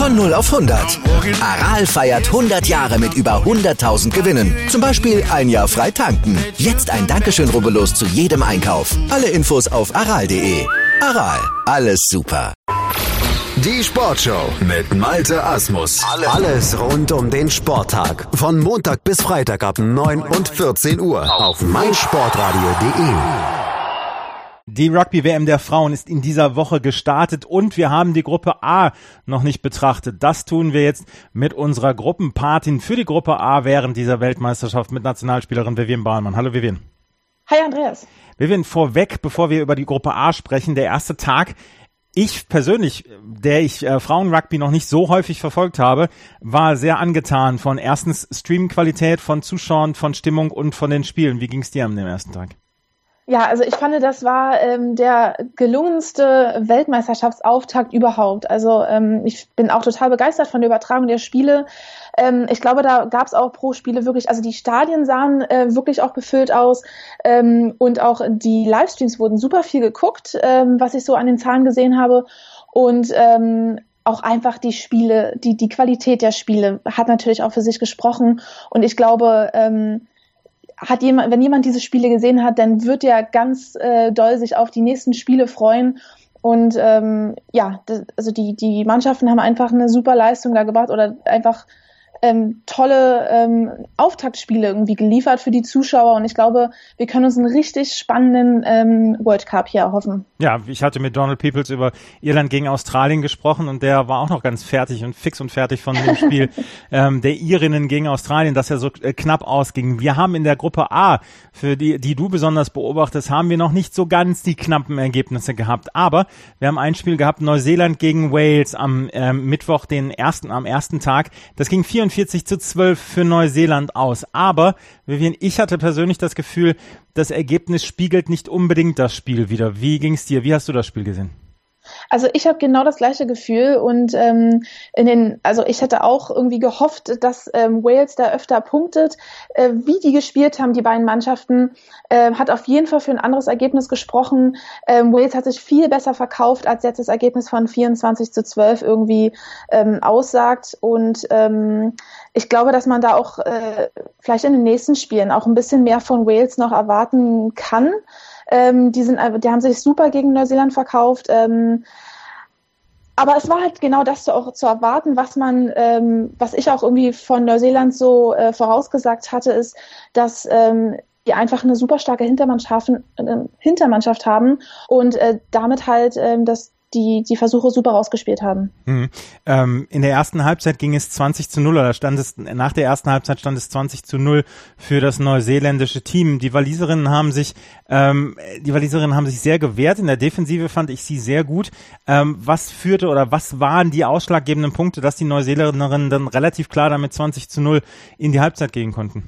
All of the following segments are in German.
Von 0 auf 100. Aral feiert 100 Jahre mit über 100.000 Gewinnen. Zum Beispiel ein Jahr frei tanken. Jetzt ein Dankeschön, rubbellos zu jedem Einkauf. Alle Infos auf aral.de. Aral, alles super. Die Sportshow mit Malte Asmus. Alles rund um den Sporttag. Von Montag bis Freitag ab 9 und 14 Uhr auf meinsportradio.de. Die Rugby-WM der Frauen ist in dieser Woche gestartet und wir haben die Gruppe A noch nicht betrachtet. Das tun wir jetzt mit unserer Gruppenpatin für die Gruppe A während dieser Weltmeisterschaft mit Nationalspielerin Vivian Bahlmann. Hallo Vivian. Hi Andreas. Vivian, vorweg, bevor wir über die Gruppe A sprechen, der erste Tag. Ich persönlich, der ich Frauenrugby noch nicht so häufig verfolgt habe, war sehr angetan von erstens Streamqualität, von Zuschauern, von Stimmung und von den Spielen. Wie ging es dir an dem ersten Tag? Ja, also ich fand, das war der gelungenste Weltmeisterschaftsauftakt überhaupt. Also ich bin auch total begeistert von der Übertragung der Spiele. Ich glaube, da gab es auch pro Spiele wirklich, also die Stadien sahen wirklich auch befüllt aus und auch die Livestreams wurden super viel geguckt, was ich so an den Zahlen gesehen habe. Und auch einfach die Spiele, die Qualität der Spiele hat natürlich auch für sich gesprochen. Und ich glaube, wenn jemand diese Spiele gesehen hat, dann wird er ganz doll sich auf die nächsten Spiele freuen. Und also die Mannschaften haben einfach eine super Leistung da gebracht oder einfach tolle Auftaktspiele irgendwie geliefert für die Zuschauer. Und ich glaube, wir können uns einen richtig spannenden World Cup hier erhoffen. Ja, ich hatte mit Donald Peoples über Irland gegen Australien gesprochen und der war auch noch ganz fertig und fix und fertig von dem Spiel der Irinnen gegen Australien, dass er so knapp ausging. Wir haben in der Gruppe A, für die du besonders beobachtest, haben wir noch nicht so ganz die knappen Ergebnisse gehabt. Aber wir haben ein Spiel gehabt, Neuseeland gegen Wales am Mittwoch, am ersten Tag. Das ging 44-12 für Neuseeland aus. Aber, Vivian, ich hatte persönlich das Gefühl, das Ergebnis spiegelt nicht unbedingt das Spiel wider. Wie ging's dir? Wie hast du das Spiel gesehen? Also ich habe genau das gleiche Gefühl und ich hätte auch irgendwie gehofft, dass Wales da öfter punktet. Wie die gespielt haben, die beiden Mannschaften, hat auf jeden Fall für ein anderes Ergebnis gesprochen. Wales hat sich viel besser verkauft, als jetzt das Ergebnis von 24-12 irgendwie aussagt. Und ich glaube, dass man da auch vielleicht in den nächsten Spielen auch ein bisschen mehr von Wales noch erwarten kann. Die haben sich super gegen Neuseeland verkauft. Aber es war halt genau das auch zu erwarten, was ich auch irgendwie von Neuseeland so vorausgesagt hatte, ist, dass die einfach eine super starke Hintermannschaft haben und damit halt die Versuche super rausgespielt haben. In der ersten Halbzeit ging es 20-0, oder nach der ersten Halbzeit stand es 20-0 für das neuseeländische Team. Die Waliserinnen haben sich sehr gewehrt. In der Defensive fand ich sie sehr gut. Was waren die ausschlaggebenden Punkte, dass die Neuseeländerinnen dann relativ klar damit 20-0 in die Halbzeit gehen konnten?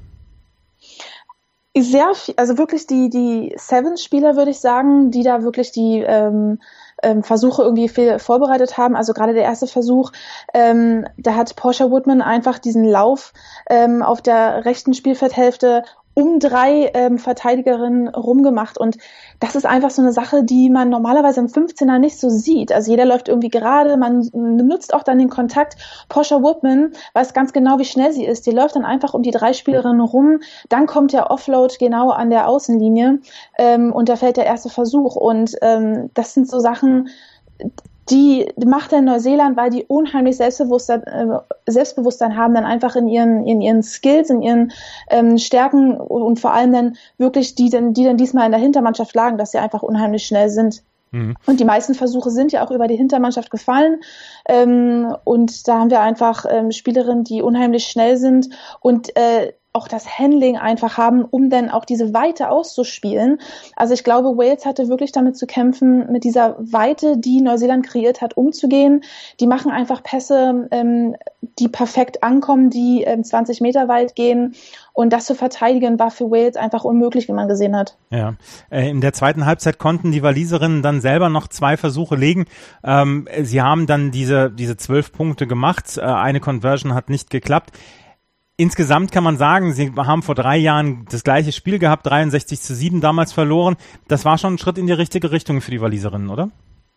Sehr viel, also wirklich die Sevens-Spieler, würde ich sagen, die da wirklich die Versuche irgendwie viel vorbereitet haben. Also gerade der erste Versuch, da hat Portia Woodman einfach diesen Lauf auf der rechten Spielfeldhälfte um 3 Verteidigerinnen rumgemacht. Und das ist einfach so eine Sache, die man normalerweise im 15er nicht so sieht. Also jeder läuft irgendwie gerade, man nutzt auch dann den Kontakt. Portia Woodman weiß ganz genau, wie schnell sie ist. Die läuft dann einfach um die 3 Spielerinnen rum. Dann kommt der Offload genau an der Außenlinie und da fällt der erste Versuch. Und das sind so Sachen, die macht er in Neuseeland, weil die unheimlich Selbstbewusstsein haben, dann einfach in ihren Skills, in ihren Stärken und vor allem dann wirklich die dann diesmal in der Hintermannschaft lagen, dass sie einfach unheimlich schnell sind. Und die meisten Versuche sind ja auch über die Hintermannschaft gefallen. Und da haben wir einfach Spielerinnen, die unheimlich schnell sind und auch das Handling einfach haben, um dann auch diese Weite auszuspielen. Also ich glaube, Wales hatte wirklich damit zu kämpfen, mit dieser Weite, die Neuseeland kreiert hat, umzugehen. Die machen einfach Pässe, die perfekt ankommen, die 20 Meter weit gehen. Und das zu verteidigen war für Wales einfach unmöglich, wie man gesehen hat. Ja, in der zweiten Halbzeit konnten die Waliserinnen dann selber noch 2 Versuche legen. Sie haben dann diese 12 Punkte gemacht. Eine Conversion hat nicht geklappt. Insgesamt kann man sagen, sie haben vor 3 Jahren das gleiche Spiel gehabt, 63-7 damals verloren. Das war schon ein Schritt in die richtige Richtung für die Waliserinnen, oder?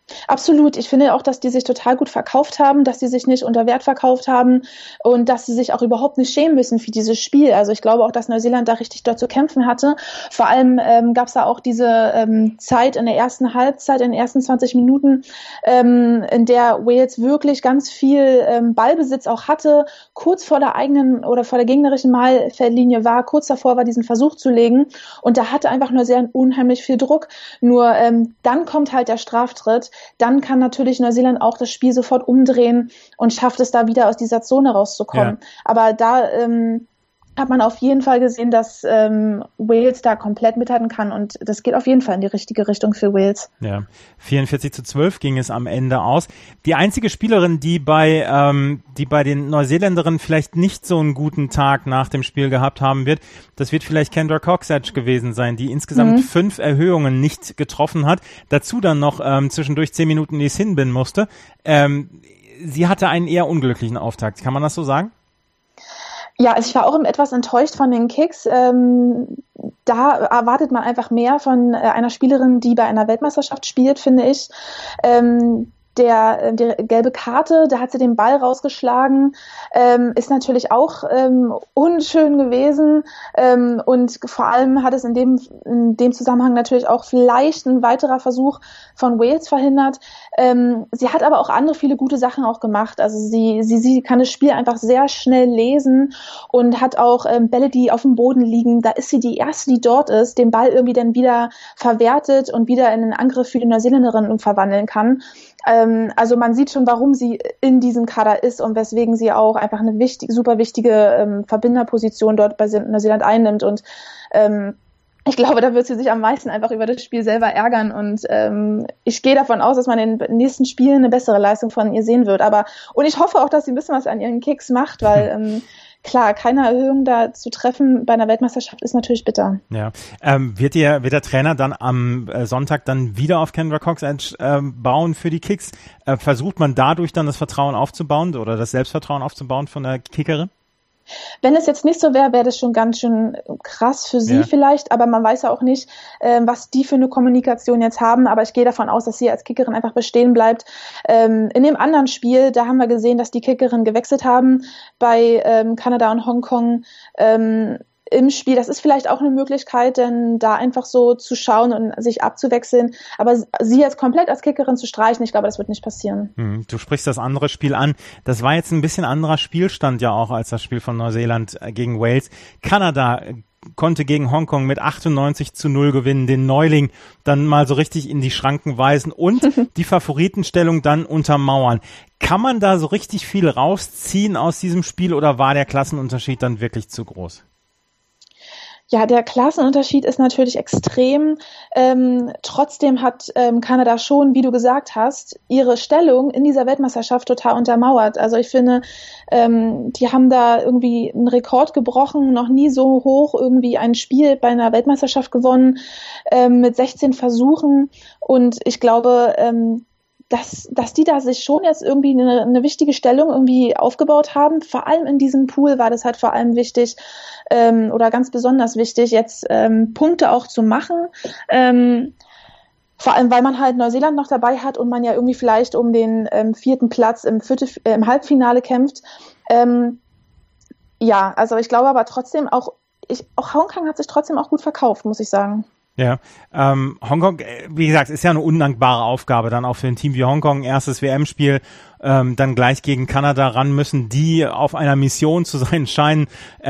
Absolut. Ich finde auch, dass die sich total gut verkauft haben, dass sie sich nicht unter Wert verkauft haben und dass sie sich auch überhaupt nicht schämen müssen für dieses Spiel. Also ich glaube auch, dass Neuseeland da richtig dort zu kämpfen hatte. Vor allem gab es da auch diese Zeit in der ersten Halbzeit, in den ersten 20 Minuten, in der Wales wirklich ganz viel Ballbesitz auch hatte, kurz vor der eigenen oder vor der gegnerischen Mahlfeldlinie war, kurz davor war, diesen Versuch zu legen. Und da hatte einfach Neuseeland unheimlich viel Druck. Nur dann kommt halt der Straftritt. Dann kann natürlich Neuseeland auch das Spiel sofort umdrehen und schafft es da wieder aus dieser Zone rauszukommen. Ja. Aber da hat man auf jeden Fall gesehen, dass Wales da komplett mithalten kann und das geht auf jeden Fall in die richtige Richtung für Wales. Ja, 44-12 ging es am Ende aus. Die einzige Spielerin, die bei den Neuseeländerinnen vielleicht nicht so einen guten Tag nach dem Spiel gehabt haben wird, das wird vielleicht Kendra Cocksedge gewesen sein, die insgesamt 5 Erhöhungen nicht getroffen hat. Dazu dann noch zwischendurch 10 Minuten die es hinbinden musste. Sie hatte einen eher unglücklichen Auftakt. Kann man das so sagen? Ja, also ich war auch etwas enttäuscht von den Kicks. Da erwartet man einfach mehr von einer Spielerin, die bei einer Weltmeisterschaft spielt, finde ich. Die gelbe Karte, da hat sie den Ball rausgeschlagen, ist natürlich auch unschön gewesen und vor allem hat es in dem Zusammenhang natürlich auch vielleicht ein weiterer Versuch von Wales verhindert. Sie hat aber auch andere viele gute Sachen auch gemacht. Also sie kann das Spiel einfach sehr schnell lesen und hat auch Bälle, die auf dem Boden liegen. Da ist sie die Erste, die dort ist, den Ball irgendwie dann wieder verwertet und wieder in einen Angriff für die Neuseeländerin verwandeln kann. Also man sieht schon, warum sie in diesem Kader ist und weswegen sie auch einfach eine super wichtige Verbinderposition dort bei Neuseeland einnimmt. Und ich glaube, da wird sie sich am meisten einfach über das Spiel selber ärgern. Und ich gehe davon aus, dass man in den nächsten Spielen eine bessere Leistung von ihr sehen wird. Und ich hoffe auch, dass sie ein bisschen was an ihren Kicks macht, weil klar, keine Erhöhung da zu treffen bei einer Weltmeisterschaft ist natürlich bitter. Ja, wird der Trainer dann am Sonntag dann wieder auf Kendra Cocksedge bauen für die Kicks? Versucht man dadurch dann das Vertrauen aufzubauen oder das Selbstvertrauen aufzubauen von der Kickerin? Wenn es jetzt nicht so wäre, wäre das schon ganz schön krass für sie vielleicht, aber man weiß ja auch nicht, was die für eine Kommunikation jetzt haben, aber ich gehe davon aus, dass sie als Kickerin einfach bestehen bleibt. In dem anderen Spiel, da haben wir gesehen, dass die Kickerinnen gewechselt haben bei Kanada und Hongkong im Spiel. Das ist vielleicht auch eine Möglichkeit, denn da einfach so zu schauen und sich abzuwechseln. Aber sie jetzt komplett als Kickerin zu streichen, ich glaube, das wird nicht passieren. Du sprichst das andere Spiel an. Das war jetzt ein bisschen anderer Spielstand ja auch als das Spiel von Neuseeland gegen Wales. Kanada konnte gegen Hongkong mit 98-0 gewinnen, den Neuling dann mal so richtig in die Schranken weisen und die Favoritenstellung dann untermauern. Kann man da so richtig viel rausziehen aus diesem Spiel oder war der Klassenunterschied dann wirklich zu groß? Ja, der Klassenunterschied ist natürlich extrem. Trotzdem hat Kanada schon, wie du gesagt hast, ihre Stellung in dieser Weltmeisterschaft total untermauert. Also ich finde, die haben da irgendwie einen Rekord gebrochen, noch nie so hoch irgendwie ein Spiel bei einer Weltmeisterschaft gewonnen, mit 16 Versuchen. Und ich glaube, dass die da sich schon jetzt irgendwie eine wichtige Stellung irgendwie aufgebaut haben. Vor allem in diesem Pool war das halt vor allem wichtig oder ganz besonders wichtig, jetzt Punkte auch zu machen. Vor allem, weil man halt Neuseeland noch dabei hat und man ja irgendwie vielleicht um den 4. Platz im Halbfinale kämpft. Ja, also ich glaube aber trotzdem auch Hongkong hat sich trotzdem auch gut verkauft, muss ich sagen. Ja, Hongkong, wie gesagt, ist ja eine undankbare Aufgabe dann auch für ein Team wie Hongkong, erstes WM-Spiel, dann gleich gegen Kanada ran müssen, die auf einer Mission zu sein scheinen.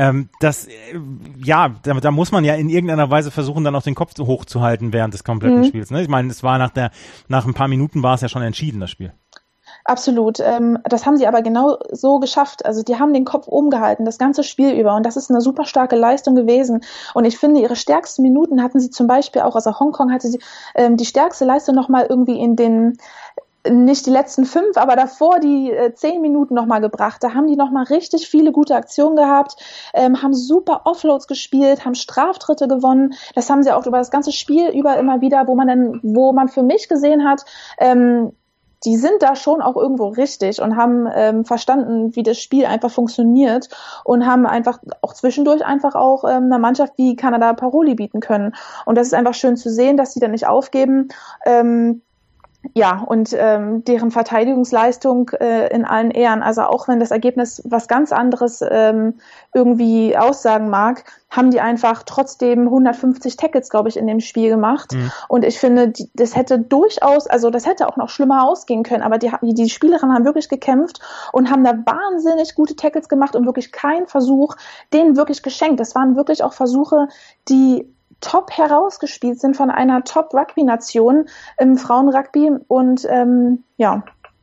Da muss man ja in irgendeiner Weise versuchen, dann auch den Kopf hochzuhalten während des kompletten Spiels. Ne? Ich meine, es war nach ein paar Minuten war es ja schon entschieden, das Spiel. Absolut. Das haben sie aber genau so geschafft. Also die haben den Kopf oben gehalten, das ganze Spiel über. Und das ist eine super starke Leistung gewesen. Und ich finde, ihre stärksten Minuten hatten sie zum Beispiel auch, also Hongkong hatte sie die stärkste Leistung nochmal irgendwie in den, nicht die letzten 5, aber davor die 10 Minuten nochmal gebracht. Da haben die nochmal richtig viele gute Aktionen gehabt, haben super Offloads gespielt, haben Straftritte gewonnen. Das haben sie auch über das ganze Spiel über immer wieder, wo man für mich gesehen hat, die sind da schon auch irgendwo richtig und haben verstanden, wie das Spiel einfach funktioniert und haben einfach auch zwischendurch einfach auch einer Mannschaft wie Kanada Paroli bieten können. Und das ist einfach schön zu sehen, dass sie dann nicht aufgeben. Ja, und deren Verteidigungsleistung in allen Ehren, also auch wenn das Ergebnis was ganz anderes irgendwie aussagen mag, haben die einfach trotzdem 150 Tackles, glaube ich, in dem Spiel gemacht. Und ich finde, das hätte auch noch schlimmer ausgehen können, aber die Spielerinnen haben wirklich gekämpft und haben da wahnsinnig gute Tackles gemacht und wirklich keinen Versuch denen wirklich geschenkt. Das waren wirklich auch Versuche, die top herausgespielt sind von einer Top-Rugby-Nation im Frauenrugby und ja.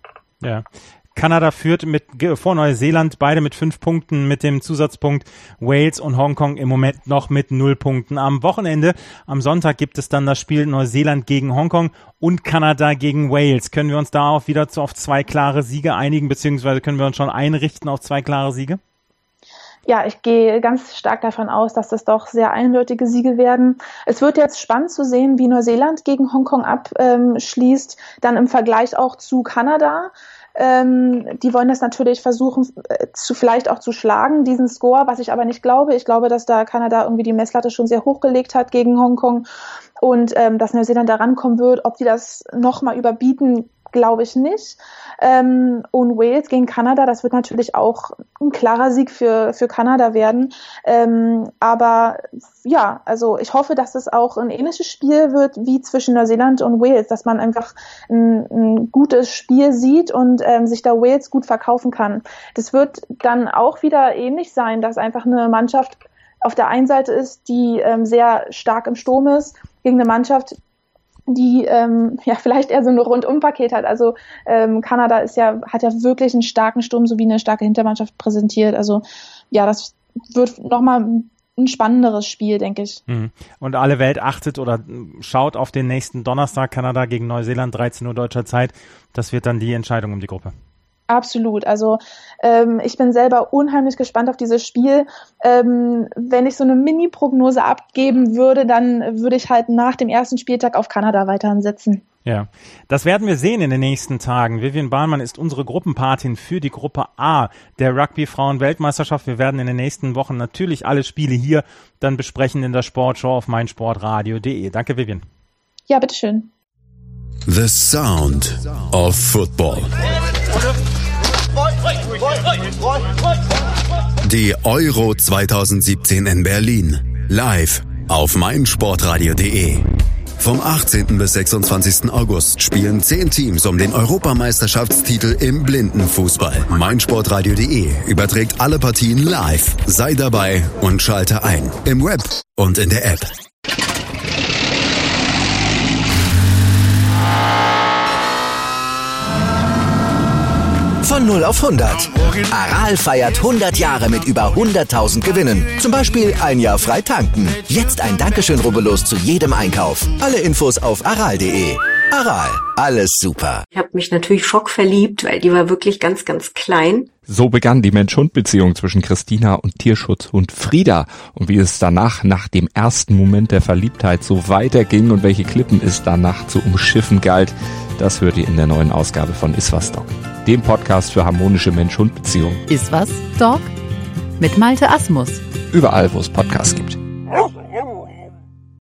Kanada führt vor Neuseeland beide mit 5 Punkten, mit dem Zusatzpunkt Wales und Hongkong im Moment noch mit 0 Punkten. Am Wochenende, am Sonntag, gibt es dann das Spiel Neuseeland gegen Hongkong und Kanada gegen Wales. Können wir uns da auch wieder auf 2 klare Siege einigen, beziehungsweise können wir uns schon einrichten auf 2 klare Siege? Ja, ich gehe ganz stark davon aus, dass das doch sehr eindeutige Siege werden. Es wird jetzt spannend zu sehen, wie Neuseeland gegen Hongkong abschließt, dann im Vergleich auch zu Kanada. Die wollen das natürlich versuchen, vielleicht auch zu schlagen, diesen Score, was ich aber nicht glaube. Ich glaube, dass da Kanada irgendwie die Messlatte schon sehr hochgelegt hat gegen Hongkong und dass Neuseeland da rankommen wird. Ob die das nochmal überbieten, glaube ich nicht. Und Wales gegen Kanada, das wird natürlich auch ein klarer Sieg für Kanada werden. Aber ja, also ich hoffe, dass es auch ein ähnliches Spiel wird wie zwischen Neuseeland und Wales, dass man einfach ein gutes Spiel sieht und sich da Wales gut verkaufen kann. Das wird dann auch wieder ähnlich sein, dass einfach eine Mannschaft auf der einen Seite ist, die sehr stark im Sturm ist, gegen eine Mannschaft, die vielleicht eher so ein Rundum-Paket hat. Also Kanada hat ja wirklich einen starken Sturm sowie eine starke Hintermannschaft präsentiert. Also ja, das wird nochmal ein spannenderes Spiel, denke ich. Und alle Welt achtet oder schaut auf den nächsten Donnerstag, Kanada gegen Neuseeland, 13 Uhr deutscher Zeit. Das wird dann die Entscheidung um die Gruppe. Absolut. Also ich bin selber unheimlich gespannt auf dieses Spiel. Wenn ich so eine Mini-Prognose abgeben würde, dann würde ich halt nach dem ersten Spieltag auf Kanada weiterhin setzen. Ja, das werden wir sehen in den nächsten Tagen. Vivian Bahlmann ist unsere Gruppenpatin für die Gruppe A der Rugby-Frauen-Weltmeisterschaft. Wir werden in den nächsten Wochen natürlich alle Spiele hier dann besprechen in der Sportshow auf meinsportradio.de. Danke, Vivian. Ja, bitteschön. The Sound of Football. Die Euro 2017 in Berlin. Live auf meinsportradio.de. Vom 18. bis 26. August spielen 10 Teams um den Europameisterschaftstitel im Blindenfußball. meinsportradio.de überträgt alle Partien live. Sei dabei und schalte ein. Im Web und in der App. Von 0 auf 100. Aral feiert 100 Jahre mit über 100.000 Gewinnen. Zum Beispiel ein Jahr frei tanken. Jetzt ein Dankeschön, rubbellos zu jedem Einkauf. Alle Infos auf aral.de. Aral, alles super. Ich habe mich natürlich schockverliebt, weil die war wirklich ganz, ganz klein. So begann die Mensch-Hund-Beziehung zwischen Christina und Tierschutzhund Frieda. Und wie es danach, nach dem ersten Moment der Verliebtheit, so weiterging und welche Klippen es danach zu umschiffen galt, das hört ihr in der neuen Ausgabe von Iswas Dog, dem Podcast für harmonische Mensch-Hund-Beziehungen. Iswas Dog mit Malte Asmus. Überall, wo es Podcasts gibt.